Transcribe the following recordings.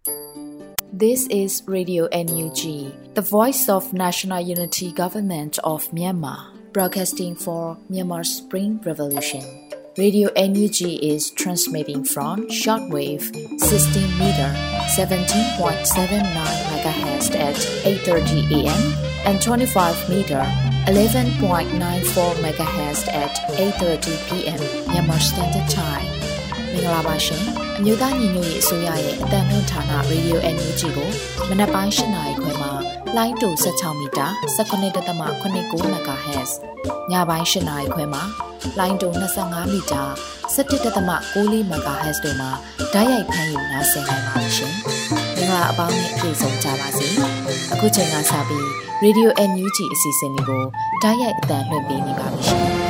This is Radio NUG, the voice of National Unity Government of Myanmar, broadcasting for Myanmar's Spring Revolution. Radio NUG is transmitting from shortwave 16 meter 17.79 MHz at 8:30 AM and 25 meter 11.94 MHz at 8:30 PM Myanmar Standard Time. မင်္ဂလာပါရှင်။မြို့သားညီညွတ်ရေးအစိုးရရဲ့အသံလွှင့်ဌာန Radio NUG ကိုမနက်ပိုင်း 8 နာရီခွဲမှာလိုင်းတူ16မီတာ19.89 MHz ညပိုင်း 8 နာရီခွဲမှာလိုင်းတူ25မီတာ17.94 MHz တို့မှာဓာတ်ရိုက်ဖမ်းယူနိုင်စေနိုင်ပါရှင်။မင်္ဂလာအပေါင်းနဲ့ပြည့်စုံကြပါစေ။အခုချိန်ကစပြီး Radio NUG အစီအစဉ်လေးကိုဓာတ်ရိုက်အသံလွှင့်ပေးနေပါပြီရှင်။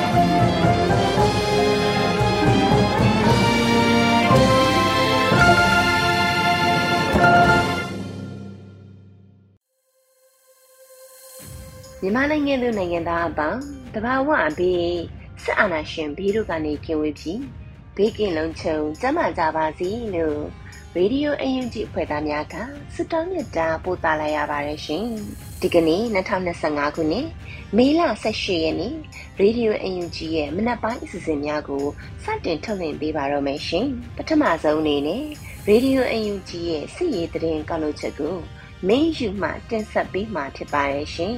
မြန်မာနိုင်ငံသူနိုင်ငံသားအပေါင်းတဘာဝဘေးစစ်အာဏာရှင်ဘေးတို့ကနေကင်းဝေးပြီးဘေးကင်းလုံးချုံကျန်းမာကြပါစေလို့ရေဒီယို UNG ဖွဲ့သားများကဆုတောင်းမြတ်တာပို့သလိုက်ရပါတယ်ရှင်ဒီကနေ့2025ခုနှစ်မေလ18ရက်နေ့ရေဒီယို UNG ရဲ့မနက်ပိုင်းအစီအစဉ်များကိုစတင်ထုတ်လွှင့်ပေးပါတော့မယ်ရှင်ပထမဆုံးအနေနဲ့ရေဒီယို UNG ရဲ့စစ်ရေးသတင်းကောက်လို့ချက်ကိုမင်းယူမှတင်ဆက်ပေးမှာဖြစ်ပါတယ်ရှင်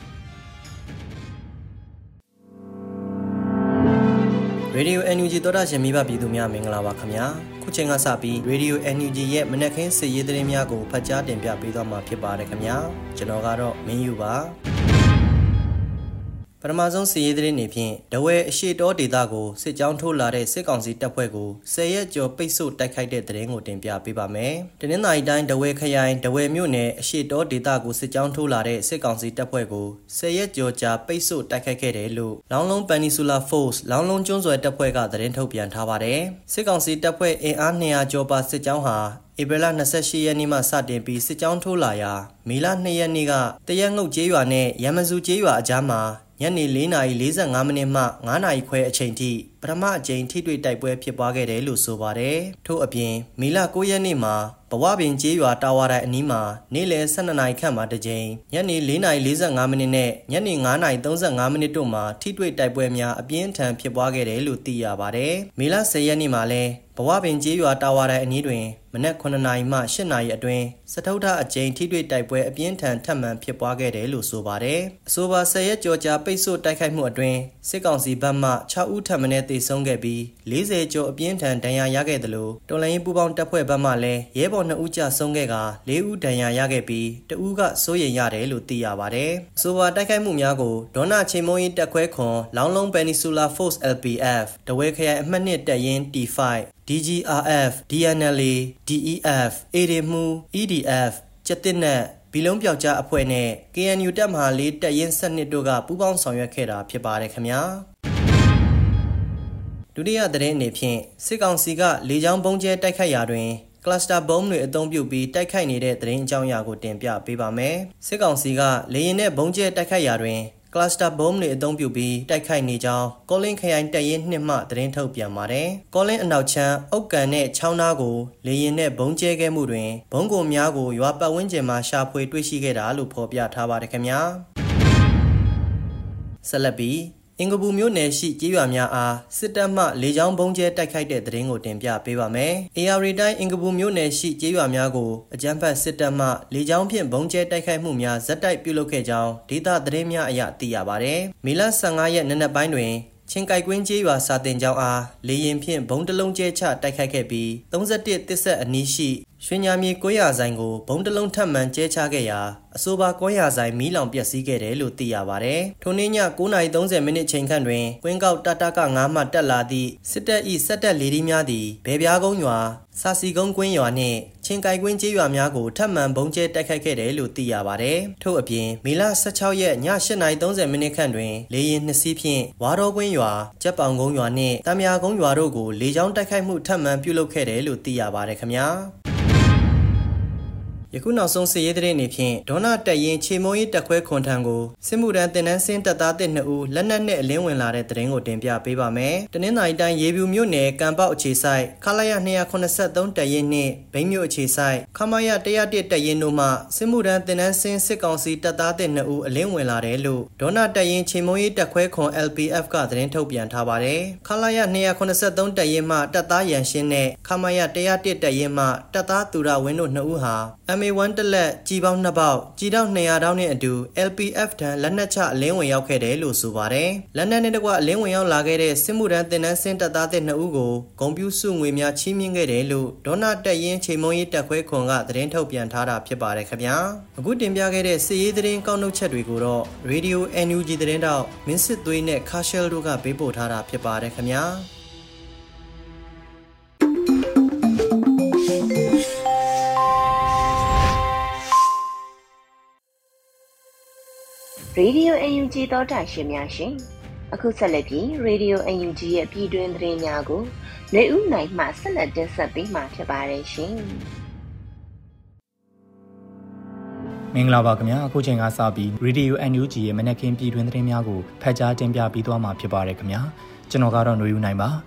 ရေဒီယို NUG သောတာရှင်မိဘပြည်သူများမင်္ဂလာပါခင်ဗျာခုချိန်ကစပြီးရေဒီယို NUG ရဲ့မနက်ခင်းစစ်ရေးသတင်းများကိုဖတ်ကြားတင်ပြပေးသွားမှာဖြစ်ပါတယ်ခင်ဗျာကျွန်တော်ကတော့မင်းယူပါပထမဆုံးစစ်ရေးသတင်းတွေဖြင့်တဝဲအရှိတောဒေသကိုစစ်ကြောင်းထိုးလာတဲ့စစ်ကောင်စီတပ်ဖွဲ့ကို10ရက်ကျော်ပိတ်ဆို့တိုက်ခိုက်တဲ့သတင်းကိုတင်ပြပေးပါမယ်။တနင်္သာရီတိုင်းတဝဲခရိုင်တဝဲမြို့နယ်အရှိတောဒေသကိုစစ်ကြောင်းထိုးလာတဲ့စစ်ကောင်စီတပ်ဖွဲ့ကို10ရက်ကျော်ကြာပိတ်ဆို့တိုက်ခိုက်ခဲ့တယ်လို့လောင်းလုံး Peninsula Force လောင်းလုံးကျွန်းဆွယ်တပ်ဖွဲ့ကသတင်းထုတ်ပြန်ထားပါတယ်။စစ်ကောင်စီတပ်ဖွဲ့အင်အား200ကျော်ပါစစ်ကြောင်းဟာဧပြီလ28ရက်နေ့မှစတင်ပြီးစစ်ကြောင်းထိုးလာရာမေလ2ရက်နေ့ကတရက်ငုတ်ကျေးရွာနဲ့ရမစုကျေးရွာအကြားမှာညနေ4:45မိနစ်မှ9:00ခွဲအချိန်ထိပထမအကြိမ်ထိတွေ့တိုက်ပွဲဖြစ်ပွားခဲ့တယ်လို့ဆိုပါတယ်။ထို့အပြင်မေလ9ရက်နေ့မှာဘဝပင်ကျေးရွာတာဝါတိုင်အနီးမှာနေ့လယ်12နာရီခန့်မှာတစ်ကြိမ်ညနေ4:45မိနစ်နဲ့ညနေ9:35မိနစ်တို့မှာထိတွေ့တိုက်ပွဲများအပြင်းထန်ဖြစ်ပွားခဲ့တယ်လို့သိရပါတယ်။မေလ10ရက်နေ့မှာလည်းဘဝပင်ကျေးရွာတာဝါတိုင်အနီးတွင်မနက်9နာရီမှ10နာရီအတွင်းစတုထအကြိမ်ထိတွေ့တိုက်ပွဲအပြင်းထန်ထပ်မံဖြစ်ပွားခဲ့တယ်လို့ဆိုပါတယ်။အဆိုပါ10ရက်ကျော်ကြာပိတ်ဆို့တိုက်ခိုက်မှုအတွင်းစစ်ကောင်စီဘက်မှ6ဦးထပ်မံသေဆုံးခဲ့ပြီး40ကျော်အပြင်းထန်ဒဏ်ရာရခဲ့တယ်လို့တော်လှန်ရေးပူးပေါင်းတပ်ဖွဲ့ဘက်မှလည်းရဲဘော်2ဦးကြဆုံးခဲ့က4ဦးဒဏ်ရာရခဲ့ပြီး2ဦးကစိုးရိမ်ရတယ်လို့သိရပါတယ်။အဆိုပါတိုက်ခိုက်မှုများကိုဒေါနာချိန်မုံရေးတပ်ခွဲခွန်လောင်းလုံး Peninsula Force LPF တဝဲခရိုင်အမှတ်2တပ်ရင်း T5 DGRF DNLA DEF ADMU EDF ကျက်တစ်နက်ဘီလုံးပြောက်ကြားအဖွဲ့နဲ့ KNU တပ်မဟာ၄တပ်ရင်း7တို့ကပူးပေါင်းဆောင်ရွက်ခဲ့တာဖြစ်ပါတယ်ခင်ဗျာဒုတိယသတင်းအနေဖြင့်စစ်ကောင်စီကလေကြောင်းပုံကျဲတိုက်ခိုက်ရာတွင်ကလစတာဘုံတွေအသုံးပြုပြီးတိုက်ခိုက်နေတဲ့သတင်းအကြောင်းအရာကိုတင်ပြပေးပါမယ်စစ်ကောင်စီကလေယာဉ်နဲ့ဘုံကျဲတိုက်ခိုက်ရာတွင်ကလစတာဘုံတွေအသုံးပြုပြီးတိုက်ခိုက်နေကြောင်းကောလင်းခရိုင်တပ်ရင်း2မှသတင်းထုတ်ပြန်ပါတယ်။ကောလင်းအနောက်ချမ်းအုတ်ကန်နဲ့ချောင်းသားကိုလေရင်နဲ့ဘုံကျဲခဲ့မှုတွင်ဘုံကိုများကိုရွာပတ်ဝန်းကျင်မှာရှာဖွေတွေ့ရှိခဲ့တာလို့ဖော်ပြထားပါတယ်ခင်ဗျာ။ဆက်လက်ပြီးအင်္ဂပူမြို့နယ်ရှိကျေးရွာများအားစစ်တပ်မှလေကြောင်းဘုံကျဲတိုက်ခိုက်တဲ့သတင်းကိုတင်ပြပေးပါမယ်။ AR တိုင်းအင်္ဂပူမြို့နယ်ရှိကျေးရွာများကိုအကြမ်းဖက်စစ်တပ်မှလေကြောင်းဖြင့်ဘုံကျဲတိုက်ခိုက်မှုများဇက်တိုက်ပြုလုပ်ခဲ့ကြောင်းဒေသသတင်းများအရသိရပါတယ်။မေလ15ရက်နေ့နက်ပိုင်းတွင်ချင်းကြိုက်ကွင်းကျေးရွာစာတင်ကျောင်းအားလေရင်ဖြင့်ဘုံတလုံးကျဲချတိုက်ခိုက်ခဲ့ပြီး31တစ်ဆက်အနီးရှိရွှေညာမြေ900ဆိုင်ကိုဘုံတလုံးထပ်မံကျဲချခဲ့ရာအဆိုပါ900ဆိုင်မီးလောင်ပျက်စီးခဲ့တယ်လို့သိရပါတယ်။ထိုနေ့ည9:30မိနစ်ချိန်ခန့်တွင်ကွင်းကောက်တတက9မှတက်လာသည့်စစ်တပ်၏စက်တပ်လေဒီများသည်ဘဲပြားကုန်းရွာစာစီကုန်းကွင်းရွာနှင့်ချင်းကြိုက်ကွင်းကျေးရွာများကိုထပ်မံဘုံကျဲတိုက်ခိုက်ခဲ့တယ်လို့သိရပါတယ်။ထို့အပြင်မေလ16ရက်ည8:30မိနစ်ခန့်တွင်လေယာဉ်2စီးဖြင့်ဝါတော်ကွင်းရွာကျက်ပောင်ကုန်းရွာနှင့်တမယာကုန်းရွာတို့ကိုလေကြောင်းတိုက်ခိုက်မှုထပ်မံပြုလုပ်ခဲ့တယ်လို့သိရပါတယ်ခင်ဗျာ။ယခုနောက်ဆုံးစစ်ရေးသတင်းတွေဖြင့်ဒေါနာတက်ရင်ချေမုံရေးတက်ခွဲခွန်ထံကိုစစ်မှုထမ်းတင်နန်းစင်းတပ်သားတစ်2ဦးလက်နက်နဲ့အလင်းဝင်လာတဲ့သတင်းကိုတင်ပြပေးပါမယ်။တနင်္သာရီတိုင်းရေပြူမြို့နယ်ကံပေါက်အခြေဆိုင်ခလာရ283တက်ရင်နှင့်ဘိန်းမြို့အခြေဆိုင်ခမရ101တက်ရင်တို့မှစစ်မှုထမ်းတင်နန်းစင်းစစ်ကောင်စီတပ်သားတစ်2ဦးအလင်းဝင်လာတယ်လို့ဒေါနာတက်ရင်ချေမုံရေးတက်ခွဲခွန် LPF ကသတင်းထုတ်ပြန်ထားပါတယ်။ခလာရ283တက်ရင်မှတပ်သားရန်ရှင်းနဲ့ခမရ101တက်ရင်မှတပ်သားသူရဝင်းတို့2ဦးဟာ MA1 တက်လက်ကြီးပေါင်း2ပေါက်ကြီးတောက်200တောင်းနဲ့အတူ LPF ထံလက်နက်ချအလင်းဝင်ရောက်ခဲ့တယ်လို့ဆိုပါတယ်။လက်နက်နဲ့တကွအလင်းဝင်ရောက်လာခဲ့တဲ့စစ်မှုထမ်းတင်နန်းစင်းတပ်သားတဲ့2ဦးကိုဂုံပြူစုငွေများချီးမြှင့်ခဲ့တယ်လို့ဒေါနာတက်ရင်ချေမုံရေးတက်ခွဲခွန်ကသတင်းထုတ်ပြန်ထားတာဖြစ်ပါတယ်ခင်ဗျာ။အခုတင်ပြခဲ့တဲ့စစ်ရေးသတင်းကောက်နှုတ်ချက်တွေကိုတော့ Radio NUG သတင်းတောက်မင်းစစ်သွေးနဲ့ခါရှယ်တို့ကပေးပို့ထားတာဖြစ်ပါတယ်ခင်ဗျာ။ Radio UNG သောတာရှင်များရှင်အခုဆက်လက်ပြီး Radio UNG ရဲ့ပြည်တွင်းသတင်းများကိုຫນွေဦးနိုင်မှဆက်လက်တင်ဆက်ပေးမှာဖြစ်ပါတယ်ရှင်မင်္ဂလာပါခင်ဗျာအခုချိန်ကစပြီး Radio UNG ရဲ့မနက်ခင်းပြည်တွင်းသတင်းများကိုဖတ်ကြားတင်ပြပေးသွားမှာဖြစ်ပါတယ်ခင်ဗျာကျွန်တော်ကတော့ຫນွေဦးနိုင်ပါ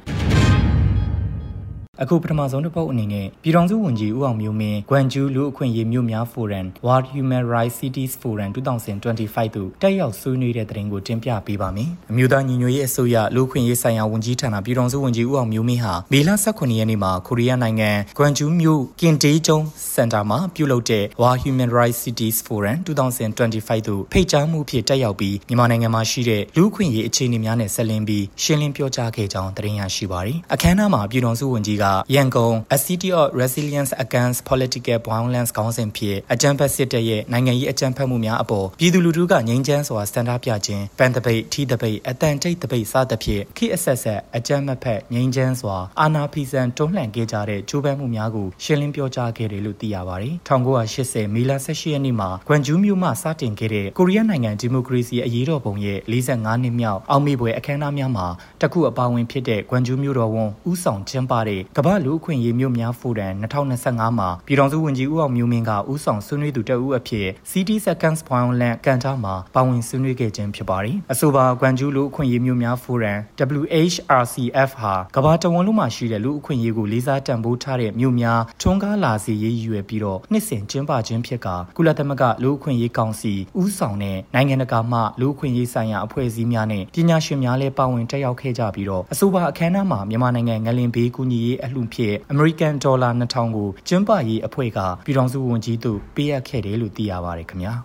အခုပထမဆုံးတစ်ပုတ်အနေနဲ့ပြည်ထောင်စုဝန်ကြီးဦးအောင်မျိုးမင်းဂွမ်ဂျူးလူအခွင့်အရေးမြို့များဖိုရမ် World Human Rights Cities Forum 2025သို့တက်ရောက်ဆွေးနွေးတဲ့သတင်းကိုတင်ပြပေးပါမယ်။အမျိုးသားညီညွတ်ရေးအစိုးရလူ့အခွင့်အရေးဆိုင်ရာဝန်ကြီးဌာနပြည်ထောင်စုဝန်ကြီးဦးအောင်မျိုးမင်းဟာမေလ18ရက်နေ့မှာကိုရီးယားနိုင်ငံဂွမ်ဂျူးမြို့ကင်တေးကျုံစင်တာမှာပြုလုပ်တဲ့ World Human Rights Cities Forum 2025သို့ဖိတ်ကြားမှုဖြင့်တက်ရောက်ပြီးမြန်မာနိုင်ငံမှာရှိတဲ့လူ့အခွင့်အရေးအခြေအနေများနဲ့ဆက်လင်းပြီးရှင်းလင်းပြောကြားခဲ့ကြောင်းသတင်းရရှိပါရယ်။အခမ်းအနားမှာပြည်ထောင်စုဝန်ကြီးကရန်ကုန် A City of Resilience Against Political Violence ခေါင်းစဉ်ဖြင့်အကြမ်းဖက်စစ်တပ်ရဲ့နိုင်ငံရေးအကြမ်းဖက်မှုများအပေါ်ပြည်သူလူထုကငြိမ်းချမ်းစွာဆန္ဒပြခြင်းပန်တပိတ်ထီတပိတ်အတန်တိတ်တပိတ်စသဖြင့်ခိအဆက်ဆက်အကြမ်းမဖက်ငြိမ်းချမ်းစွာအာဏာဖီဆန်တွန်းလှန်ခဲ့ကြတဲ့ကြိုးပမ်းမှုများကိုရှင်းလင်းပြောကြားခဲ့တယ်လို့သိရပါတယ်။1980မေလ18ရက်နေ့မှာဂွမ်ဂျူးမြို့မှစတင်ခဲ့တဲ့ကိုရီးယားနိုင်ငံဒီမိုကရေစီအရေးတော်ပုံရဲ့45နှစ်မြောက်အောင်မေပွဲအခမ်းအနားများမှာတခုအပါဝင်ဖြစ်တဲ့ဂွမ်ဂျူးမြို့တော်ဝန်ဦးဆောင်ကျင်းပတဲ့ကမ္ဘာလူ့အခွင့်အရေးမြို့များဖိုရမ်2025မှာပြည်ထောင်စုဝန်ကြီးဦးအောင်မျိုးမင်းကဦးဆောင်ဆွေးနွေးသူတဦးအဖြစ် City Seconds Violence ကန်တာမှာပါဝင်ဆွေးနွေးခဲ့ခြင်းဖြစ်ပါတယ်။အဆိုပါဂွမ်ဂျူးလူ့အခွင့်အရေးမြို့များဖိုရမ် WHRCF ဟာကမ္ဘာတဝန်းလုံးမှာရှိတဲ့လူ့အခွင့်အရေးကိုလေးစားတန်ဖိုးထားတဲ့မြို့များထွန်းကားလာစေရေးရည်ရွယ်ပြီးတော့နှစ်စဉ်ကျင်းပခြင်းဖြစ်ကကုလသမဂ္ဂလူ့အခွင့်အရေးကောင်စီဦးဆောင်တဲ့နိုင်ငံတကာမှလူ့အခွင့်အရေးဆိုင်ရာအဖွဲ့အစည်းများနဲ့ပညာရှင်များလည်းပါဝင်တက်ရောက်ခဲ့ကြပြီးတော့အဆိုပါအခမ်းအနားမှာမြန်မာနိုင်ငံငလင်ဘေးကူညီရေးအလှူဖြင့် American $2000 ကိုကျင်းပရေးအဖွဲ့ကပြည်ထောင်စုဝန်ကြီးတို့ပေးအပ်ခဲ့တယ်လို့သိရပါတယ်ခင်ဗျာ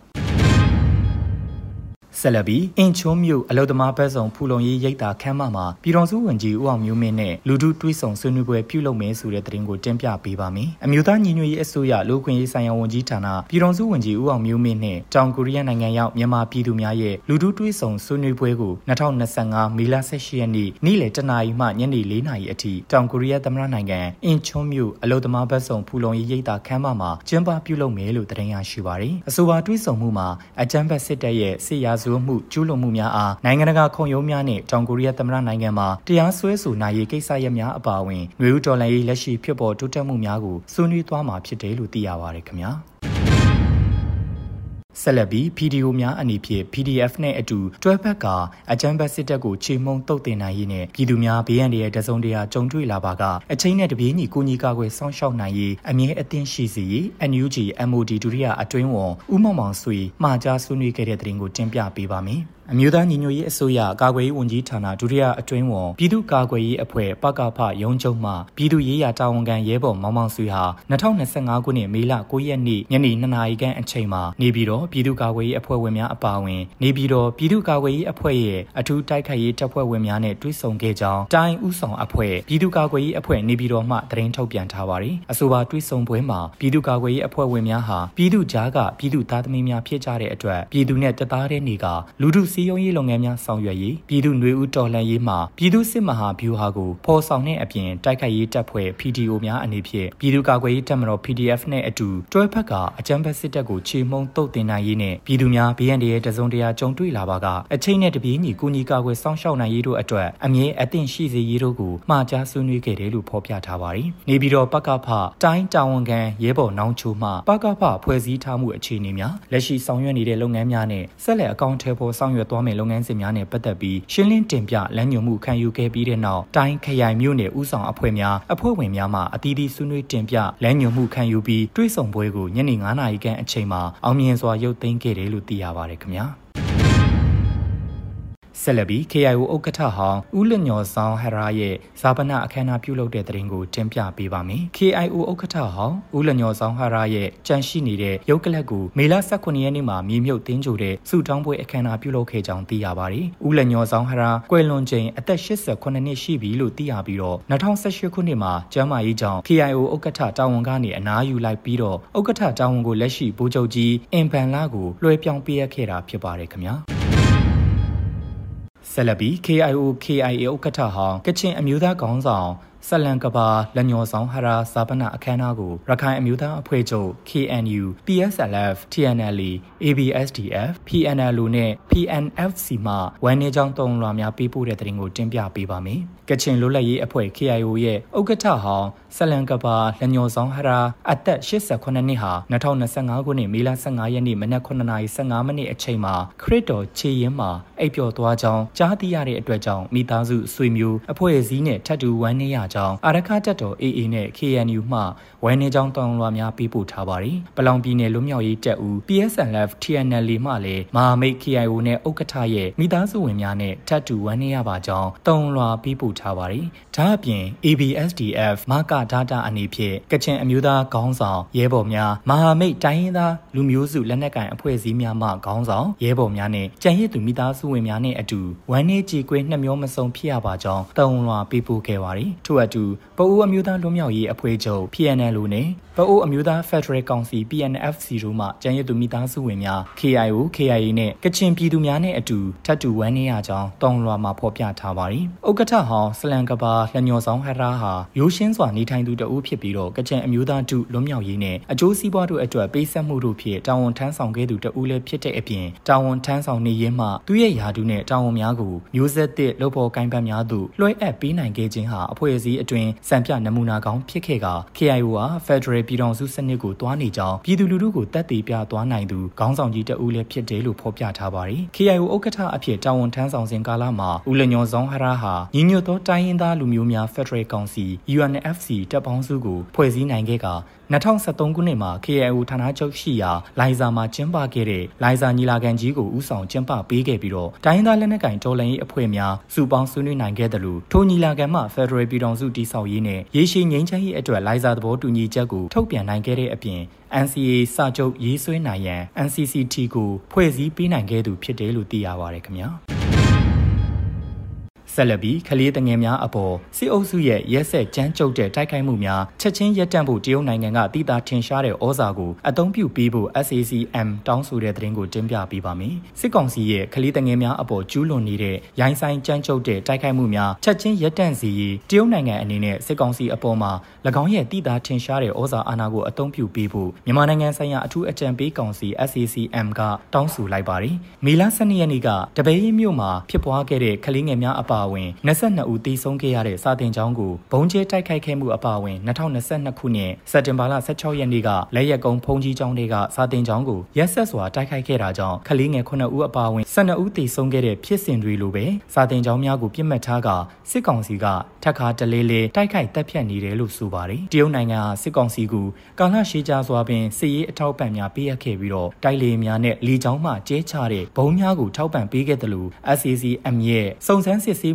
ဆက်လက်ပြီးအင်ချုံမြို့အလုံသမားဘက်ဆောင်ဖူလုံရေးရိပ်သာခမ်းမမှာပြည်တော်စုဝန်ကြီးဦးအောင်မျိုးမင်းနဲ့လူထုတွဲဆောင်ဆွေးနွေးပွဲပြုလုပ်မယ်ဆိုတဲ့သတင်းကိုတင်ပြပေးပါမယ်။အမျိုးသားညီညွတ်ရေးအစိုးရလူ့အခွင့်အရေးဆိုင်ရာဝန်ကြီးဌာနပြည်တော်စုဝန်ကြီးဦးအောင်မျိုးမင်းနဲ့တောင်ကိုရီးယားနိုင်ငံရောက်မြန်မာပြည်သူများရဲ့လူထုတွဲဆောင်ဆွေးနွေးပွဲကို2025မေလ18ရက်နေ့နေ့လယ်1နာရီမှညနေ4နာရီအထိတောင်ကိုရီးယားသမ္မတနိုင်ငံအင်ချုံမြို့အလုံသမားဘက်ဆောင်ဖူလုံရေးရိပ်သာခမ်းမမှာကျင်းပပြုလုပ်မယ်လို့သတင်းရရှိပါတယ်။အဆိုပါတွဲဆောင်မှုမှာအကြမ်းဖက်စစ်တပ်ရဲ့စစ်ရာဇဝတ်မှုကျူးလွန်မှုများအားနိုင်ငံတကာခုံရုံးများနဲ့တောင်ကိုရီးယားသမ္မတနိုင်ငံမှာတရားစွဲဆိုနိုင်ရေးကိစ္စရပ်များအပါအဝင်ຫນွေဦးတော်လှန်ရေးလက်ရှိဖြစ်ပေါ်တိုးတက်မှုများကိုဆွေးနွေးသွားမှာဖြစ်တယ်လို့သိရပါတယ်ခင်ဗျာဆက်လက်ပြီး PDO များအနေဖြင့် PDF နဲ့အတူတွဲဖက်ကအကြမ်းဖက်စစ်တပ်ကိုချေမှုန်းတုတ်တင်နိုင်ရေးနဲ့ပြည်သူများဘေးရန်ရဲ့တစုံတရာကြုံတွေ့လာပါကအချိန်နဲ့တပြေးညီကိုကြီးကာကွယ်စောင့်ရှောက်နိုင်ရေးအမြဲအသင့်ရှိစေရေး NUG MOD ဒုတိယအတွင်းဝန်ဦးမောင်မောင်ဆွေမှာကြားဆွေးနွေးခဲ့တဲ့သတင်းကိုတင်ပြပေးပါမယ်။အမျိုးသားညီညွတ်ရေးအစိုးရကာကွယ်ရေးဝန်ကြီးဌာနဒုတိယအတွင်းဝန်ပြည်သူ့ကာကွယ်ရေးအဖွဲ့ပကဖရုံးချုပ်မှပြည်သူ့ရေးရာတာဝန်ခံရဲဘော်မောင်မောင်ဆွေဟာ2025ခုနှစ်မေလ9ရက်နေ့ညနေ2နာရီခန့်အချိန်မှာနေပြည်တော်ပြည်သူ့ကာကွယ်ရေးအဖွဲ့ဝင်များအပါအဝင်နေပြည်တော်ပြည်သူ့ကာကွယ်ရေးအဖွဲ့ရဲ့အထူးတိုက်ခိုက်ရေးတပ်ဖွဲ့ဝင်များနဲ့တွေ့ဆုံခဲ့ကြောင်းတိုင်းဦးဆောင်အဖွဲ့ပြည်သူ့ကာကွယ်ရေးအဖွဲ့နေပြည်တော်မှသတင်းထုတ်ပြန်ထားပါတယ်။အဆိုပါတွေ့ဆုံပွဲမှာပြည်သူ့ကာကွယ်ရေးအဖွဲ့ဝင်များဟာပြည်သူ့ကြားကပြည်သူ့သားသမီးများဖြစ်ကြတဲ့အတွက်ပြည်သူနဲ့တသားတည်းနေကလူထုစီယုံရေးလုပ်ငန်းများဆောင်ရွက်ရေးပြည်သူ့ຫນွေဦးတော်လှန်ရေးမှပြည်သူ့စစ်မဟာဗျူဟာကိုဖော်ဆောင်တဲ့အပြင်တိုက်ခိုက်ရေးတပ်ဖွဲ့ PDO များအနေဖြင့်ပြည်သူ့ကာကွယ်ရေးတပ်မတော် PDF နဲ့အတူတွဲဖက်ကအကြမ်းဖက်စစ်တပ်ကိုချေမှုန်းတုတ်တင်နိုင်ရေးနဲ့ပြည်သူများဘေးအန္တရာယ်တစုံတရာကြုံတွေ့လာပါကအချိန်နဲ့တပြေးညီကူညီကာကွယ်စောင့်ရှောက်နိုင်ရေးတို့အတွက်အမြဲအသင့်ရှိစေရေးတို့ကိုမှာကြားဆွေးနွေးခဲ့တယ်လို့ဖော်ပြထားပါတယ်။နေပြည်တော်ပကဖတိုင်းတာဝန်ခံရဲဘော်နောင်ချိုမှပကဖဖွဲ့စည်းထားမှုအခြေအနေများလက်ရှိဆောင်ရွက်နေတဲ့လုပ်ငန်းများနဲ့ဆက်လက်အကောင့်ထဲပေါ်ဆောင်ရွက်သွားမယ့်လုပ်ငန်းစဉ်များနဲ့ပတ်သက်ပြီးရှင်းလင်းတင်ပြလမ်းညွှန်မှုခံယူခဲ့ပြီးတဲ့နောက်တိုင်းခရိုင်မြို့နယ်ဦးဆောင်အဖွဲ့များအဖွဲ့ဝင်များမှအသီးသီးဆွေးနွေးတင်ပြလမ်းညွှန်မှုခံယူပြီးတွဲဆုံပွဲကိုညနေ9:00 နာရီခန့်အချိန်မှာအောင်မြင်စွာရုပ်သိမ်းခဲ့တယ်လို့သိရပါတယ်ခင်ဗျာဆက်လက်ပြီး KIO ဥက္ကဋ္ဌဟောင်းဦးလညော်ဆောင်ဟရာရဲ့ဇာပနအခမ်းအနားပြုလုပ်တဲ့တဲ့ရင်ကိုတင်ပြပေးပါမယ်။ KIO ဥက္ကဋ္ဌဟောင်းဦးလညော်ဆောင်ဟရာရဲ့ကြန့်ရှိနေတဲ့ရုပ်ကလပ်ကိုမေလ18ရက်နေ့မှာမြေမြုပ်တင်းကြိုတဲ့စုတောင်းပွဲအခမ်းအနားပြုလုပ်ခဲ့ကြောင်းသိရပါတယ်။ဦးလညော်ဆောင်ဟရာကွယ်လွန်ချိန်အသက်89နှစ်ရှိပြီလို့သိရပြီးတော့2018ခုနှစ်မှာကျမ်းမာရေးကြောင့် KIO ဥက္ကဋ္ဌတာဝန်ကနေအနားယူလိုက်ပြီးတော့ဥက္ကဋ္ဌတာဝန်ကိုလက်ရှိဗိုလ်ချုပ်ကြီးအင်ပန်လာကိုလွှဲပြောင်းပေးခဲ့တာဖြစ်ပါတယ်ခင်ဗျာ။ဆက်လက်ပြီး KIO KIA ဥက္ကဋ္ဌဟောင်းကချင်အမျိုးသားခေါင်းဆောင်ဆလန်ကဘာလညော်ဆောင်ဟရာဇာပနအခမ်းအနားကိုရခိုင်အမျိုးသားအဖွဲ့ချုပ် KNU PSLF TNLA ABSDF PNLO နဲ့ PNFC မှဝန်နေကြောင်းတုံးလွှာများပေးပို့တဲ့တဲ့ရင်ကိုတင်ပြပေးပါမယ်။ကချင်လွတ်လပ်ရေးအဖွဲ့ KIO ရဲ့ဥက္ကဋ္ဌဟောင်းဆလန်ကဘာလညော်ဆောင်ဟရာအသက်89နှစ်ဟာ2025ခုနှစ်မေလ15ရက်နေ့မနက်9:15မိနစ်အချိန်မှာခရစ်တော်ခြေရင်းမှာအိပ်ပျော်သွားကြောင်းကြားသိရတဲ့အတွက်ကြောင့်မိသားစုဆွေမျိုးအဖွဲ့အစည်းနဲ့ထပ်တူဝမ်းနည်းရကြောင်းအာရခတပ်တော် AA နဲ့ KNU မှဝန်နေကြောင်းတောင်းလွှာများပေးပို့ထားပါတယ်။ပလောင်ပြည်နယ်လွတ်မြောက်ရေးတပ်ဦး PSLF TNLA မှလည်းမဟာမိတ် KIO နဲ့ဥက္ကဋ္ဌရဲ့မိသားစုဝင်များနဲ့ထပ်တူဝမ်းနည်းရပါကြောင်းတောင်းလွှာပေးပို့ထားပါတယ်။ဒါအပြင် ABSDF မကဒါတာအနေဖြင့်ကချင်အမျိုးသားခေါင်းဆောင်ရဲဘော်များမဟာမိတ်တိုင်းရင်းသားလူမျိုးစုလက်နက်ကိုင်အဖွဲ့အစည်းများမှခေါင်းဆောင်ရဲဘော်များနဲ့ကြံရည်သူမိသားစုဝင်များနဲ့အတူဝမ်းနည်းကြေကွဲနှမျောမစုံဖြစ်ရပါကြောင်းတောင်းလွှာပေးပို့ခဲ့ပါတယ်။ထို့အတူပအိုးအမျိုးသားလွတ်မြောက်ရေးအဖွဲ့ချုပ် PNLO နဲ့ပအိုးအမျိုးသားဖက်ဒရယ်ကောင်စီ PNFC တို့မှကျန်းရည်သူမိသားစုဝင်များ KIO KIA နဲ့ကချင်ပြည်သူများနဲ့အတူထပ်တူဝမ်းနည်းရကြောင်းတောင်းလွှာမှာဖော်ပြထားပါတယ်။ဥက္ကဋ္ဌဟောင်းဆလန်ကဘာလညော်ဆောင်ဟရာဟာရိုးရှင်းစွာနေထိုင်သူတဦးဖြစ်ပြီးတော့ကချင်အမျိုးသားထုလွတ်မြောက်ရေးနဲ့အကျိုးစီးပွားတို့အတွက်ပေးဆက်မှုတို့ဖြင့်တာဝန်ထမ်းဆောင်ခဲ့သူတဦးလည်းဖြစ်တဲ့အပြင်တာဝန်ထမ်းဆောင်နေရင်းမှသူရဲ့ယာတုနဲ့တာဝန်များကိုမျိုးဆက်သစ်လုပ်ဖော်ကိုင်ဖက်များသို့လွှဲအပ်ပေးနိုင်ခဲ့ခြင်းဟာအဖွဲ့အစည်းအတွင်းစံပြနမူနာကောင်းဖြစ်ခဲ့က KIO ဟာ Federal ပြည်ထောင်စုစနစ်ကိုတွားနေကြောင်းပြည်သူလူထုကိုတက်တည်ပြသွားနိုင်သူခေါင်းဆောင်ကြီးတဦးလည်းဖြစ်တယ်လို့ဖော်ပြထားပါတယ်။ KIO ဥက္ကဋ္ဌအဖြစ်တာဝန်ထမ်းဆောင်စဉ်ကာလမှာဦးလညော်ဆောင်ဟရာဟာညီညွတ်သောတိုင်းရင်းသားလူမျိုးများ Federal ကောင်စီ UNFC တပ်ပေါင်းစုကိုဖွဲ့စည်းနိုင်ခဲ့က2013ခုနှစ်မှာ KIO ဌာနချုပ်ရှိရာလိုင်ဇာမှာကျင်းပခဲ့တဲ့လိုင်ဇာညီလာခံကြီးကိုဦးဆောင်ကျင်းပပေးခဲ့ပြီးတော့တိုင်းသားလက်နက်ကိုင်တော်လှန်ရေးအဖွဲ့များစုပေါင်းဆွေးနွေးနိုင်ခဲ့တယ်လို့ထိုညီလာခံမှာ Federal ပြည်ထောင်စုတည်ဆောက်ရေးနဲ့ရေရှည်ငြိမ်းချမ်းရေးအတွက်လိုင်ဇာသဘောတူညီချက်ကိုထုတ်ပြန်နိုင်ခဲ့တဲ့အပြင် NCA စာချုပ်ရေးဆွဲနိုင်ရန် NCCT ကိုဖွဲ့စည်းပေးနိုင်ခဲ့သူဖြစ်တယ်လို့သိရပါတယ်ခင်ဗျာဆက်လက်ပြီးခလေးတငယ်များအပေါ်စစ်အုပ်စုရဲ့ရက်ဆက်ကြမ်းကြုတ်တဲ့တိုက်ခိုက်မှုများချက်ချင်းရပ်တန့်ဖို့တရုတ်နိုင်ငံကတိတာထင်ရှားတဲ့ဩဇာကိုအသုံးပြုပေးဖို့ SACM တောင်းဆိုတဲ့သတင်းကိုတင်ပြပေးပါမယ်။စစ်ကောင်စီရဲ့ခလေးတငယ်များအပေါ်ကျူးလွန်နေတဲ့ရိုင်းဆိုင်ကြမ်းကြုတ်တဲ့တိုက်ခိုက်မှုများချက်ချင်းရပ်တန့်စေရေးတရုတ်နိုင်ငံအနေနဲ့စစ်ကောင်စီအပေါ်မှာ၎င်းရဲ့တိတာထင်ရှားတဲ့ဩဇာအာဏာကိုအသုံးပြုပေးဖို့မြန်မာနိုင်ငံဆိုင်ရာအထူးအကြံပေးကောင်စီ SACM ကတောင်းဆိုလိုက်ပါတယ်။မေလ12ရက်နေ့ကတပည့်ရင်မြို့မှာဖြစ်ပွားခဲ့တဲ့ခလေးငယ်များအပါအဝင်22ဦးသေဆုံးခဲ့ရတဲ့စာတင်ကျောင်းကိုဘုံကျဲတိုက်ခိုက်ခဲ့မှုအပါအဝင်2022ခုနှစ်စက်တင်ဘာလ16ရက်နေ့ကလက်ရက်ကုန်းဖုန်ကြီးကျောင်းတွေကစာတင်ကျောင်းကိုရက်ဆက်စွာတိုက်ခိုက်ခဲ့တာကြောင့်ခလေးငယ်9ဦးအပါအဝင်12ဦးသေဆုံးခဲ့တဲ့ဖြစ်စဉ်တွေလိုပဲစာတင်ကျောင်းများကိုပြစ်မှတ်ထားကစစ်ကောင်စီကထက်ခါတလဲလဲတိုက်ခိုက်တပ်ဖြတ်နေတယ်လို့ဆိုပါတယ်။တရုတ်နိုင်ငံဟာစစ်ကောင်စီကိုကာလရှည်ကြာစွာပင်စစ်ရေးအထောက်ပံ့များပေးအပ်ခဲ့ပြီးတော့တိုက်လေများနဲ့လေကြောင်းမှကျဲချတဲ့ဘုံများကိုထောက်ပံ့ပေးခဲ့တယ်လို့ SACM ရဲ့စုံစမ်းစစ်ဆေး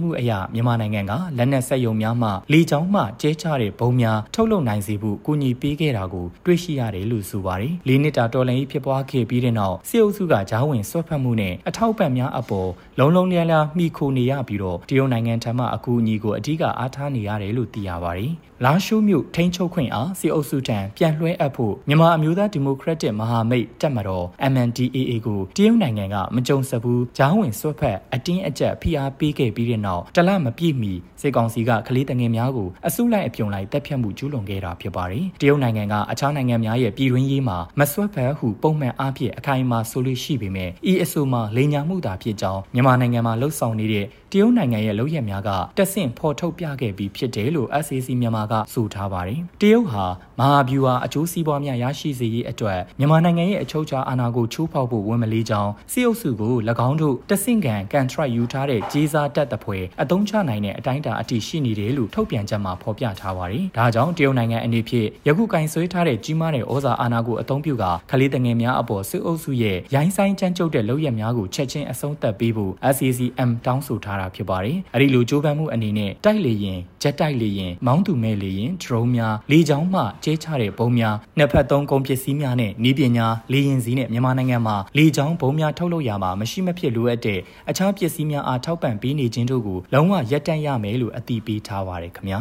မှုအရာမြန်မာနိုင်ငံကလက်နက်ဆက်ယုံများမှလေကြောင်းမှကျဲချတဲ့ဘုံများထုတ်လုပ်နိုင်စေဖို့ကူညီပေးခဲ့တာကိုတွေ့ရှိရတယ်လို့ဆိုပါတယ်။၄နှစ်တာတော်လှန်ရေးဖြစ်ပွားခဲ့ပြီးတဲ့နောက်စစ်အုပ်စုကဂျားဝင်ဆွတ်ဖက်မှုနဲ့အထောက်ပံ့များအပေါ်လုံးလုံးလျားလျားမိခိုနေရပြီးတော့တရုတ်နိုင်ငံထံမှအကူအညီကိုအဓိကအားထားနေရတယ်လို့သိရပါတယ်။လာရှိုးမြို့ထိန်းချုပ်ခွင့်အားစစ်အုပ်စုထံပြန်လွှဲအပ်ဖို့မြန်မာအမျိုးသားဒီမိုကရက်တစ်မဟာမိတ်တပ်မတော် MNDAA ကိုတရုတ်နိုင်ငံကမကြုံစဘူးဂျားဝင်ဆွတ်ဖက်အတင်းအကျပ်ဖိအားပေးခဲ့ပြီးတဲ့နောက်တလမပြည့်မီစစ်ကောင်စီကကလေးတငယ်များကိုအစုလိုက်အပြုံလိုက်တပ်ဖြတ်မှုကျူးလွန်ခဲ့တာဖြစ်ပါတယ်။တရုတ်နိုင်ငံကအခြားနိုင်ငံများရဲ့ပြည်တွင်းရေးမှာမဆွတ်ဖက်ဟုပုံမှန်အားဖြင့်အခိုင်အမာဆိုလို့ရှိပေမဲ့ဤအဆိုမှာလိန်ညာမှုသာဖြစ်ကြောင်းမြန်မာနိုင်ငံမှာလှုပ်ဆောင်နေတဲ့တရုတ်နိုင်ငံရဲ့လုပ်ရက်များကတက်ဆင့်ဖော်ထုတ်ပြခဲ့ပြီးဖြစ်တယ်လို့ SAC မြန်မာကဆိုထားပါတယ်။တရုတ်ဟာမဟာဗျူဟာအကျိုးစီးပွားများရရှိစေရေးအတွက်မြန်မာနိုင်ငံရဲ့အချုပ်အခြာအာဏာကိုချိုးဖောက်ဖို့ဝန်မလေးကြောင်းစစ်အုပ်စုကို၎င်းတို့တဆင့်ကန်ကန်ထရိုက်ယူထားတဲ့ကြေးစားတပ်တပွဲအသုံးချနိုင်တဲ့အတိုင်းအတာအထိရှိနေတယ်လို့ထုတ်ပြန်ချက်မှာဖော်ပြထားပါတယ်။ဒါကြောင့်တရုတ်နိုင်ငံအနေဖြင့်ယခုကင်ဆွဲထားတဲ့ကြီးမားတဲ့ဩဇာအာဏာကိုအသုံးပြုကာကလေးငယ်များအပေါ်စစ်အုပ်စုရဲ့ရိုင်းဆိုင်ကြမ်းကြုတ်တဲ့လုပ်ရက်များကိုချက်ချင်းအဆုံးသတ်ပေးဖို့ SACM တောင်းဆိုထားတာဖြစ်ပါတယ်။အဲဒီလိုကြိုးပမ်းမှုအနေနဲ့တိုက်လေရင်ဂျက်တိုက်လေရင်မောင်းသူမဲ့လေရင်ဒရုန်းများလေကြောင်းမှကျဲချတဲ့ဘုံများနှစ်ဖက်သုံးကုန်ပစ္စည်းများနဲ့နည်းပညာလေရင်စီးနဲ့မြန်မာနိုင်ငံမှာလေကြောင်းဘုံများထုတ်လုပ်ရမှာမရှိမဖြစ်လိုအပ်တဲ့အခြားပစ္စည်းများအားထောက်ပံ့ပေးနေခြင်းတို့ကိုလုံးဝရပ်တန့်ရမယ်လို့အသိပေးထားပါတယ်ခင်ဗျာ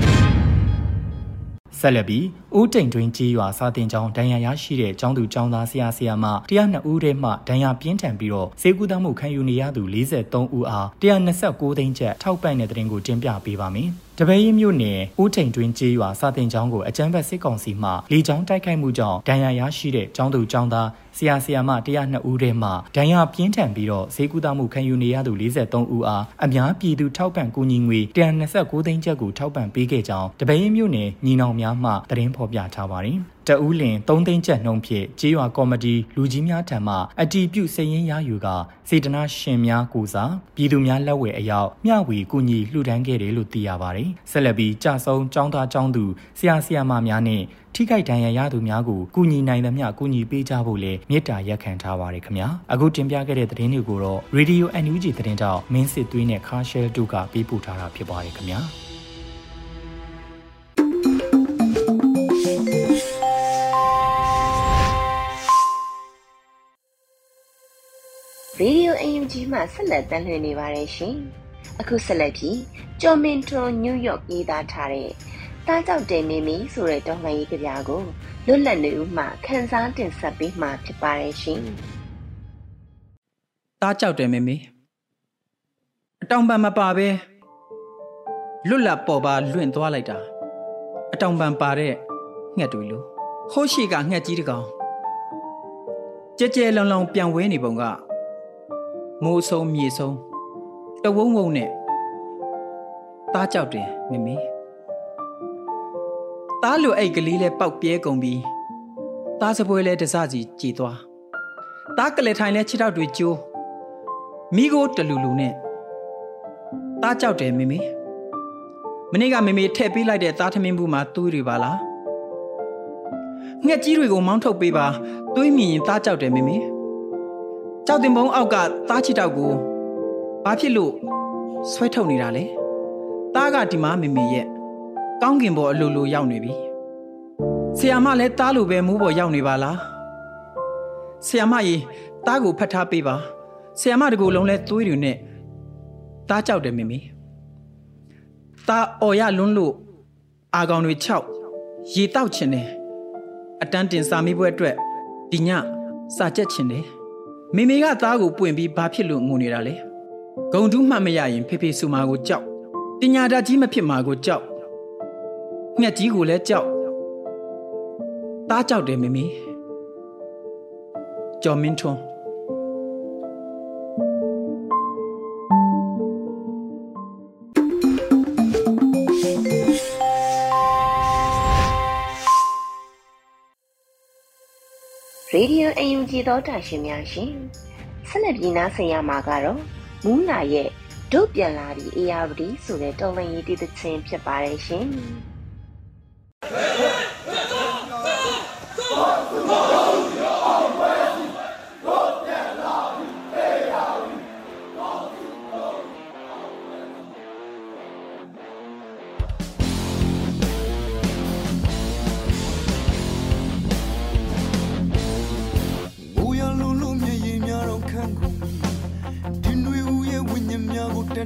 ဆက်လက်ပြီးဦးတိန်တွင်ကြီးရွာစာတင်ကျောင်းဒဏ်ရာရရှိတဲ့ကျောင်းသူကျောင်းသားဆရာဆရာမ102ဦးထဲမှဒဏ်ရာပြင်းထန်ပြီးတော့စေကူသားမှုခံယူနေရသူ43ဦးအား129သိန်းကျပ်ထောက်ပံ့တဲ့တဲ့တင်ကိုတင်ပြပေးပါမယ်။တပည့်ရမြို့နယ်ဦးထိန်တွင်ကျေးရွာစာတင်ကျောင်းကိုအကြမ်းဖက်စစ်ကောင်စီမှလေကြောင်းတိုက်ခိုက်မှုကြောင့်ဒဏ်ရာရရှိတဲ့ကျောင်းသူကျောင်းသားဆရာဆရာမ102ဦးထဲမှဒဏ်ရာပြင်းထန်ပြီးတော့ဈေးကူတာမှုခံယူနေရသူ43ဦးအားအများပြည်သူထောက်ပံ့ကူညီငွေ129သိန်းကျပ်ကိုထောက်ပံ့ပေးခဲ့ကြောင်းတပည့်ရမြို့နယ်ညီနောင်များမှသတင်းဖော်ပြထားပါတယ်။တဦးလင်3သိန်းကျပ်နှုန်းဖြင့်ကျေးရွာကော်မတီလူကြီးများထံမှအတီးပြုစည်ရင်းရယူကစေတနာရှင်များကိုစားပြည်သူများလက်ဝဲအရောက်မျှဝေကူညီလှူဒန်းခဲ့တယ်လို့သိရပါတယ်။ဆက်လက်ပြီးကြဆုံးចောင်းသားចောင်းသူဆရာဆရာမများနဲ့ထိခိုက်ဒဏ်ရာရသူများကိုကူညီနိုင်သမျှကူညီပေးကြဖို့လည်းမေတ္တာရပ်ခံထားပါတယ်ခင်ဗျာ။အခုတင်ပြခဲ့တဲ့သတင်းတွေကိုတော့ Radio NUG သတင်းတောက်မင်းစစ်သွေးနဲ့ခါရှဲတူကပေးပို့ထားတာဖြစ်ပါတယ်ခင်ဗျာ။ရေဒီယို UNG မှာဆက်လက်တင်လွှင့်နေပါတယ်ရှင်။အခုဆက်လက်ပြီးကျော်မင်ထွန်းနယူးယောက်ရေးသားထားတဲ့တားကြောက်တယ်မိမိဆိုတဲ့တော်လှန်ရေးကြပြကိုလွတ်လပ်နေဦးမှခန်းစားတင်ဆက်ပေးမှာဖြစ်ပါတယ်ရှင်။တားကြောက်တယ်မိမိအတောင်ပံမပါပဲလွတ်လပ်ပေါ်ပါလွင့်သွားလိုက်တာအတောင်ပံပါတဲ့ငှက်တွေလိုဟိုးရှိကငှက်ကြီးတကောင်ကြဲကြဲလုံလုံပြန်ဝဲနေပုံကမိုးဆုံးမြေဆုံးတဝုံဝုံနဲ့တားကြောက်တယ်မိမိတားလိုအိတ်ကလေးလဲပေါက်ပြဲကုန်ပြီးတားစပွဲလဲတစစီကြည်သွားတားကလေးထိုင်လဲခြေထောက်တွေကျိုးမိကိုတလူလူနဲ့တားကြောက်တယ်မိမိမနေ့ကမိမိထည့်ပေးလိုက်တဲ့သားသမင်းဘူးမှာသွေးတွေပါလားငှက်ကြီးတွေကိုမောင်းထုတ်ပေးပါသွေးမြင်ရင်တားကြောက်တယ်မိမိကြောက်တင်ပုံးအောက်ကသားချီတောက်ကိုဘာဖြစ်လို့ဆွဲထုတ်နေတာလဲသားကဒီမှာမိမိရဲ့ကောင်းကင်ဘော်အလိုလိုရောက်နေပြီဆရာမလည်းသားလိုပဲမိုးပေါ်ရောက်နေပါလားဆရာမကြီးသားကိုဖတ်ထားပေးပါဆရာမတကူလုံးလဲသွေးတွေနဲ့သားကြောက်တယ်မိမိသားအော်ရလွန်းလို့အာကောင်တွေ6ရေတောက်ချင်တယ်အတန်းတင်စာမေးပွဲအတွက်ဒီညစာကြက်ချင်တယ်မိမိကသားကိုပွင့်ပြီးဘာဖြစ်လို့ငိုနေတာလဲဂုံတူးမှတ်မရရင်ဖေဖေဆူမာကိုကြောက်ပညာတတ်ကြီးမဖြစ်မှာကိုကြောက်ငှက်ကြီးကိုလည်းကြောက်သားကြောက်တယ်မိမိကျော်မင်းထွန်းရေဒီယို UNG သောတာရှင်များရှင်ဆက်လက်ပြီးနားဆင်ရမှာကတော့မူးနာရဲ့ဒုတ်ပြန်လာပြီး ARD ဆိုတဲ့တော်လှန်ရေးတည်ခြင်းဖြစ်ပါတယ်ရှင်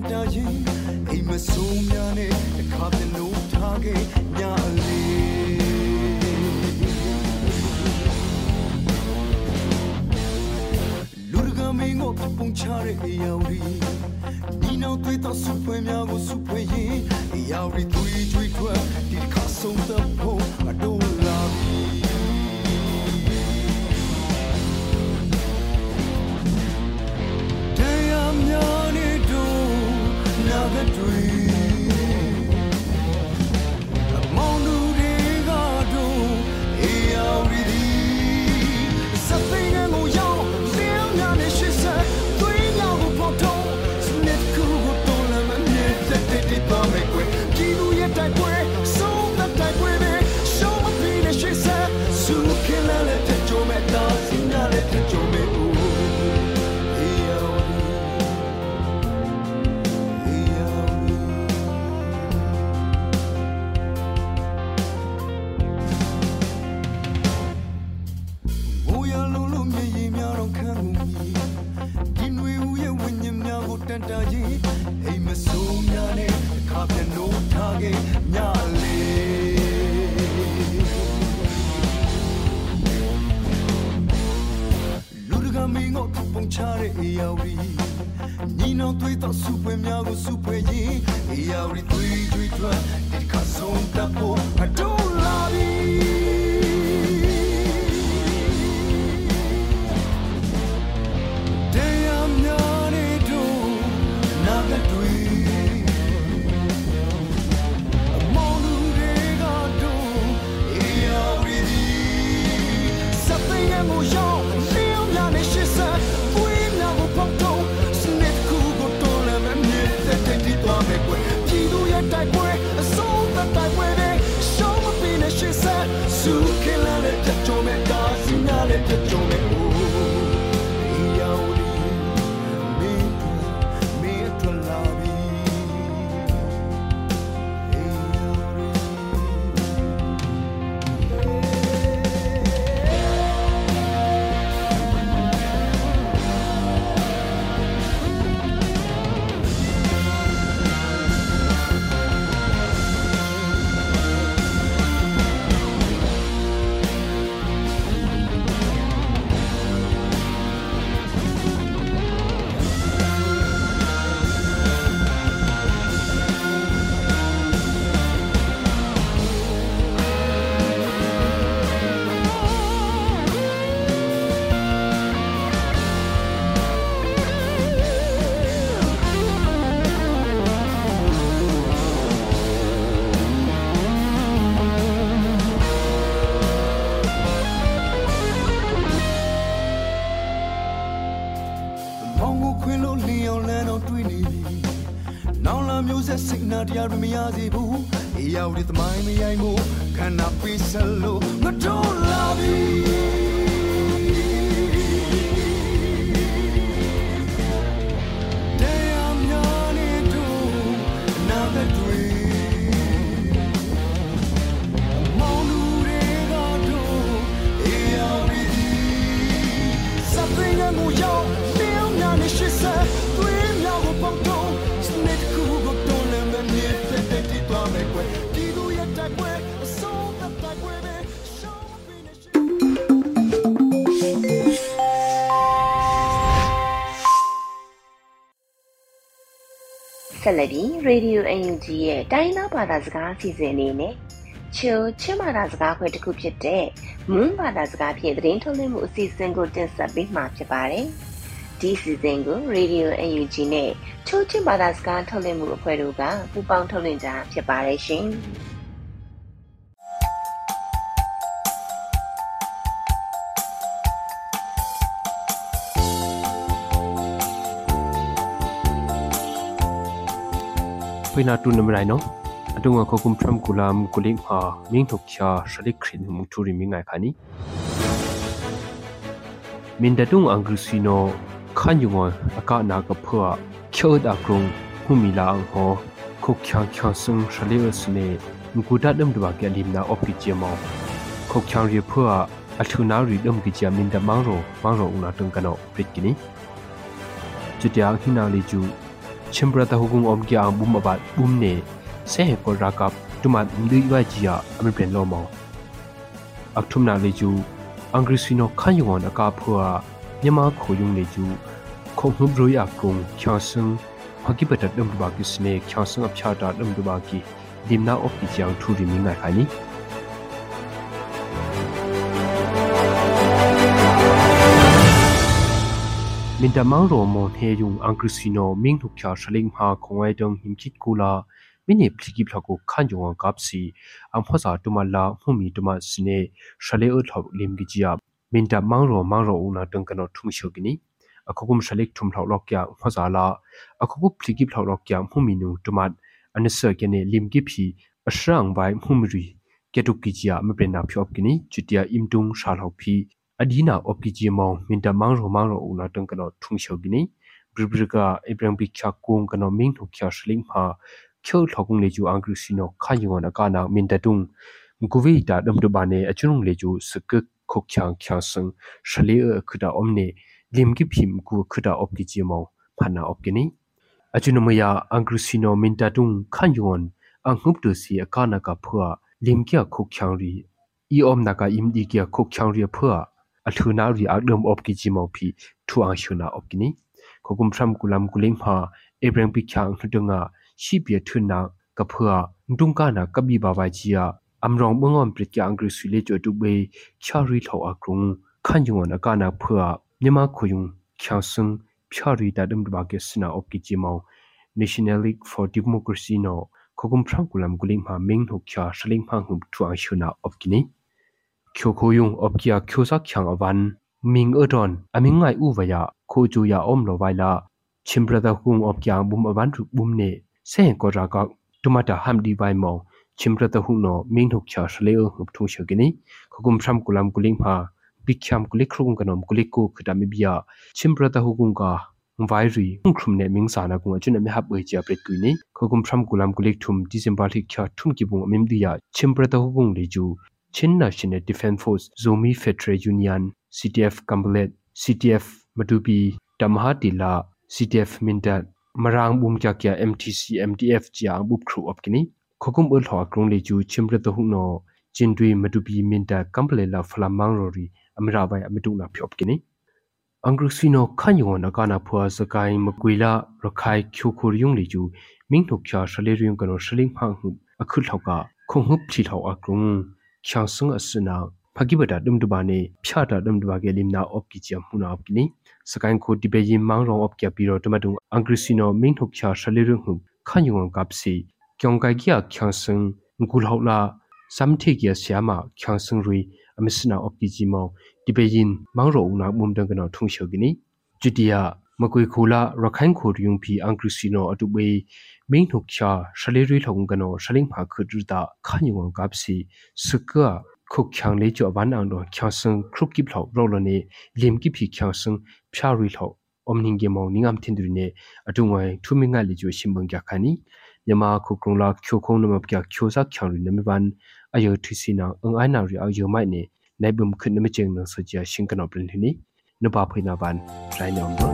န်တာရင်အိမ်မဆိုးများနဲ့တစ်ခါပြန်လို့ထားခဲ့ညာလေးလူကမင်းကိုပုံချတဲ့အရာတွေဒီနောက်တွေ့တော့စုပွဲများကိုစုပွဲရင်အရာတွေတွေ့ထွက်ဒီတစ်ခါဆုံးတော့ဖို့အတော့လာပြီတရားရမရစေဘူးအရာတွေသမိုင်းမရိုင်းမှုခန္ဓာပိစလို့မတော်လာပြီတရားများနေတို့နာမတွေမောင်လူတွေကတို့အရာတွေစပင်းငုံရောက်တင်းများနေရှိစသွေးများကိုပေါတော့စနစ်ကူကိုတော်လည်းမမြင်တဲ့တိတော်မဲ့ကွယ်ဒီလိုရတဲ့ကွယ်အစိုးတဲ့ကွယ်ပဲရှောင်းမပြီးနေဆက်လက်ပြီး Radio UNG ရဲ့တိုင်းသားဘာသာစကားအစီအစဉ်အနေနဲ့ချင်းဘာသာစကားခွဲတစ်ခုဖြစ်တဲ့မွန်းဘာသာစကားဖြင့်သတင်းထုတ်လွှင့်မှုအစီအစဉ်ကိုတင်ဆက်ပေးမှာဖြစ်ပါတယ်။ဒီအစီအစဉ်ကို Radio UNG နဲ့ချင်းဘာသာစကားထုတ်လွှင့်မှုအဖွဲ့တို့ကပူးပေါင်းထုတ်လွှင့်ကြဖြစ်ပါတယ်ရှင်။ไปนาตุนนำไรเนาะอตุงะขคุมทรัมกุลามกุลิงหามิงทกชาชลิครินมุทุริมิงไงคานีมินดะตุงอังกฤษิโนคันยุงอากานากะพัวเคิดอากรงหุมิลาอังโหคุกชางชางซึงชลิอสเนมกุดะดมดวะแกลิมนาออปิเจมอคุกชางเรพัวอัทุนาริดมกิจามินดะมังโรอุนาตุงกะโนปริกินีจุดยางหินาลิจู chimbrata hugung om kya bum abat bum ne se he ko rakap tumat mdui wa jia amipren lo mo akthumna leju angrisino khanyong aka phua nyama khoyung leju khonghum roi akung khyasung haki bata dum ba ki sne khyasung apcha ta dum ba ki dimna of ki jang thu ri minga khani minta mangro mon he yung angrisino ming thuk kya shaling ha khongai dong himkit kula mini pliki phako khanjong kapsi amphosa tumala humi tuma sine shale o thok lim gi jia minta mangro una tangkano thungshogini akokum shalek thum thok lokya phosa la akoku pliki phok lokya humi nu tumat anisa kene lim gi phi asrang bai humri ketuk gi jia mprena phop gini chutia imtung shalhok phi adina opki mong minta mangro una tangkano thungshogini bribrika ibrang bikcha kung kano ming thuk kya shling ha khyo thokung leju angrisino khayong akana mintatung mkuwi ta dum dubane achung leju suk khokhyang khyasang shale khuda omne limgi phim ku khuda opki jimo phana opkini achunumaya angrisino mintatung khayong anghup si akana ka phua limkya khokhyang ri I omna ka imdi kya khokhyang ri phua athuna ri agdum opki jimo phi thuang shuna opkini khokum thram kulam kuling pha ebrang pikhyang thudunga shipye thuna kaphua ndungka na kabi bawa jia amrong bongom pritya angri sule cho tube chari thaw akrung khanjung akana phua nyama khuyung khyasung phari ta dum ba ke sna opki jimo National League for Democracy no khokum thram kulam kuling ma ming hu kya shaling phang hu thuang shuna opkini khokhoyung opkia khosa khyang awan ming odon amingai uwaya khoju ya omlo waila chimbrada hung opkia bum awan ru bumne se ko raka tumata hamdi bai mo chimbrada hung no ming hu kya shle hu thu shogini khokum thram kulam kuling pha bikhyam kulik khung kanom kuliko khudami bia chimbrada hung ka vairi khumne mingsa na gung achuna me hab oi cha pret kuini khokum thram kulam kulik thum December thik kya thum ki bung mimdia chimbrada hung leju Chinna Shine Defense Force Zomi Federal Union CTF Kambalet CTF Madubi Damhatila CTF Minta Marang Bumkya kya MTC MDF Jia Bup Crew Opkini Khokum ul thwa krong leju chimbrata huno Chindui Madubi Minta Kambalela Flamang Rori Amirabai Amituna Pyopkini Angrusino Kanyong Nakana Phua Sakai Makwila Rakhai Kyokur Yung leju Mingthok kya Shalerium Kano Shaling Phang Hu Akhul Thoka Khonghup Thithaw Akrung Kyangsung asuna phagibada dumdubane phyata dumdubage limna opki jam huna opkini sakan ko dibeyi mangrong opkya piro tomatung angrisino mingthok kya shalirung hu khanyung kapsi kyongkai gya kyangsung ngulhawla samthe gya syama kyangsung rui amisna opki jimo dibeyin mangro una mumdang kana thungshogini judia makoi khola rakhain khor yung phi angrisino atube mingthok kya shalirui thong kano shaling pha khudruta khanyung kapsi sukka khokhyang le cho ban ang do khyasung khrup ki phlo rolone lim ki phi khyasung phyarui thlo omning ge mong ningam thindrine atungwai thuminga le jo simbang kya khani yama khokrong la khyokhong nam kya khyosa khyang ri nami ban ayo thisina angai na ri ayo mai ne naibum khun nam cheng na sajia singkano prin hini no ba phaina ban try number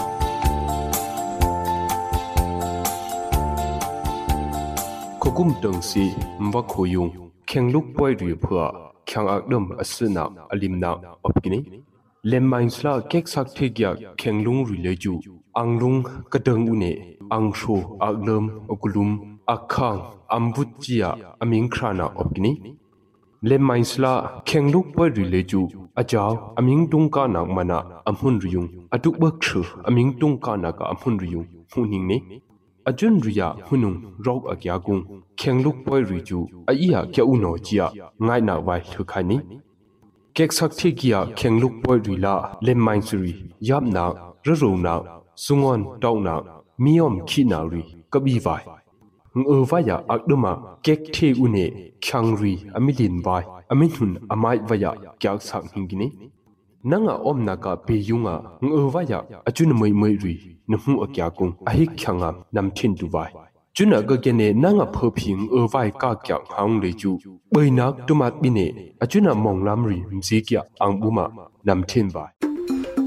Kokum tengsi mba khoyung khengluk poi ri phua khyang akdam asna alimna opkini lemmainsla kek sak thegya khenglung ri leju anglung kadang une angsho aglam okulum akhang ambutjia amingkrana opkini lemmainsla khengluk poi ri leju ajaw aming tungka nak mana amhun riyung atuk bakthru aming tungka nak amhun riyung huning ne Ajun riya hunung rok agyagung khengluk poi riju aiya kya uno jia ngai na wai thukhani kek sak thegia khengluk poi rila lemmaisuri yapna rarona sungon tauna miom khina ri kabi vai ngwaya akduma kek the une khyangri amilin vai aminhun amai vaya kyak sak hingini nanga omna ka peyunga ngwaya achun moi moi ri nuhu akyakung ahi khyanga namthin duwai chuna ga gene nanga phoping ovai ka kya hang leju boinak tumat bine achuna monglam ri mji kya angbuma namthin bai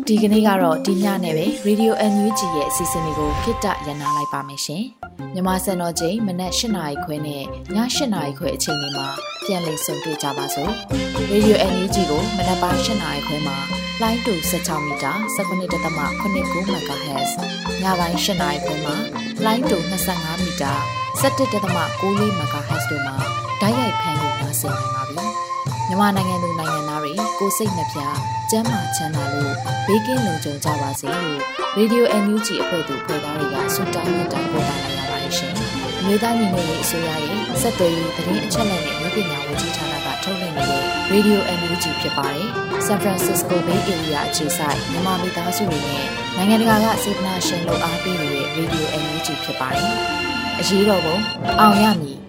ဒီကနေ့ကတော့ဒီညနဲ့ပဲ Radio NUG ရဲ့အစီအစဉ်လေးကိုခਿੱတရနာလိုက်ပါမယ်ရှင်မြန်မာစံတော်ချိန်မနက်၈ နာရီခွဲနဲ့ည8 နာရီခွဲအချိန်တွေမှာပြန်လည်ဆုံတွေ့ကြပါစို့ Radio NUG ကိုမနက်ပိုင်း8 နာရီခွဲမှာလိုင်းတူ16မီတာ 19.89 MHz ညပိုင်း8 နာရီခွဲမှာလိုင်းတူ25မီတာ 17.94 MHz တို့မှာဓာတ်ရိုက်ဖမ်းလို့နိုင်စေနိုင်ပါပြီမြန်မာနိုင်ငံသူနိုင်ငံသားတွေကိုစိတ်နှပြကျန်းမာချမ်းသာလို့ဘေးကင်းလုံခြုံကြပါစေလို့ Radio NUG အဖွဲ့သူဖွဲ့သားတွေကဆုတောင်းမြတ်တာပို့တာလာရပါတယ်ရှင်။အမျိုးသားညီညွတ်ရေးအစိုးရရဲ့စက်သွေးရေးသတင်းအချက်အလက်နဲ့လူပညာဝန်ကြီးဌာနကထုတ်လွှင့်နေတဲ့ Radio NUG ဖြစ်ပါတယ်။ San Francisco Bay Area အခြေစိုက်မြန်မာမိသားစုတွေနဲ့နိုင်ငံတကာကစေတနာရှင်လို့အားပေးနေတဲ့ Radio NUG ဖြစ်ပါတယ်။အရေးတော်ပုံအောင်ရမည်